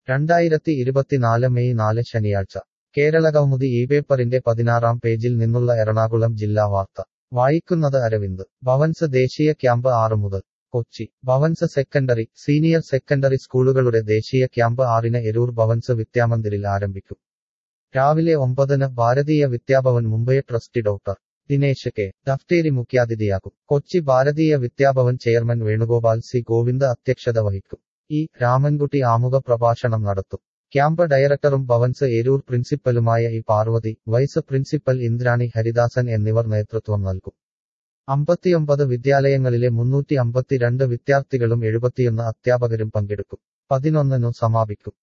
2024 May 4 ശനിയാഴ്ച കേരളകൗമുദി ഈ പേപ്പറിന്റെ 16-ാം പേജിൽ നിന്നുള്ള എറണാകുളം ജില്ലാ വാർത്ത വായിക്കുന്നത് അരവിന്ദ് ഭവൻസ് ദേശീയ ക്യാമ്പ് 6 മുതൽ Kochi Bhavans secondary senior secondary സ്കൂളുകളുടെ ദേശീയ ക്യാമ്പ് 6-ന് എരൂർ ഭവൻസ് വിദ്യാമന്ദിറിൽ ആരംഭിക്കും രാവിലെ 9-ന് Bharatiya Vidya Bhavan Mumbai trustee doctor Dinesh K Daftary മുഖ്യാതിഥിയാകും കൊച്ചി ഭാരതീയ വിദ്യാഭവൻ ചെയർമാൻ വേണുഗോപാൽ സി ഗോവിന്ദ് അധ്യക്ഷത വഹിക്കും ഇ രാമൻകുട്ടി ആമുഖ പ്രഭാഷണം നടത്തും ക്യാമ്പ് ഡയറക്ടറും ഭവൻസ് എരൂർ പ്രിൻസിപ്പലുമായ E Parvathi vice principal Indrani Haridasan എന്നിവർ നേതൃത്വം നൽകും 59 വിദ്യാലയങ്ങളിലെ 352 വിദ്യാർത്ഥികളും 71 അധ്യാപകരും പങ്കെടുക്കും 11-നു സമാപിക്കും